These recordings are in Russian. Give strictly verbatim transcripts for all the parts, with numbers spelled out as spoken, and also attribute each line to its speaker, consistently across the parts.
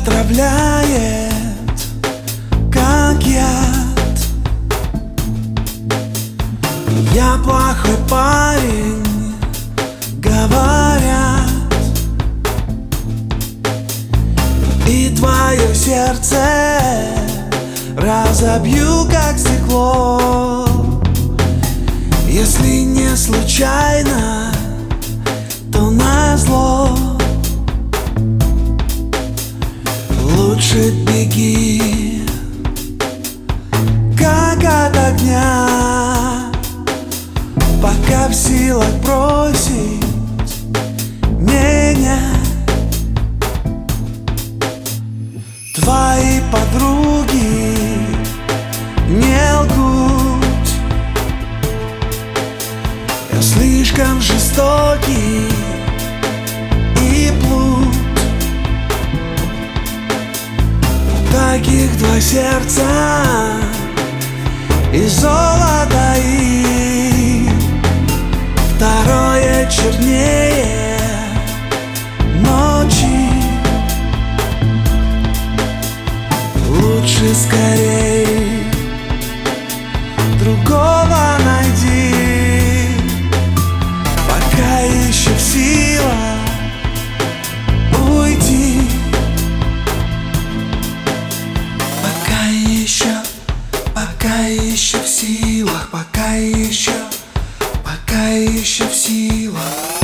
Speaker 1: отравляет, как яд. Я плохой парень, говорят, и твое сердце разобью, как стекло. Если не случайно, то назло. Лучше беги, как от огня, пока в силах бросить меня. Твои подруги не лгут, я слишком жестокий и плут. Таких два сердца и золото их, второе чернее ночи. Лучше скорей другого найди, пока еще в силах уйти. Пока еще, пока еще в силах, пока еще, пока еще в силах.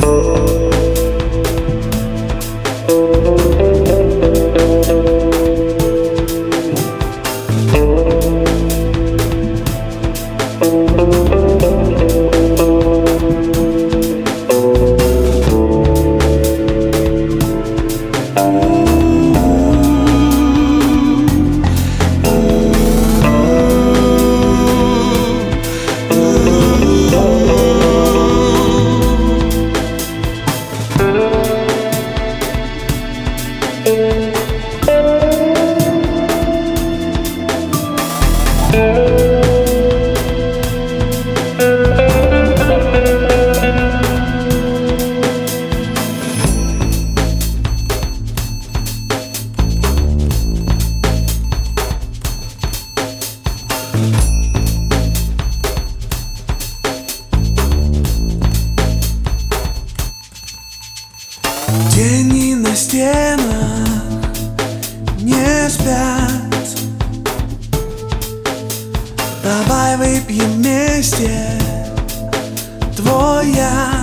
Speaker 1: Тени на стенах не спят. Давай выпьем вместе твой яд.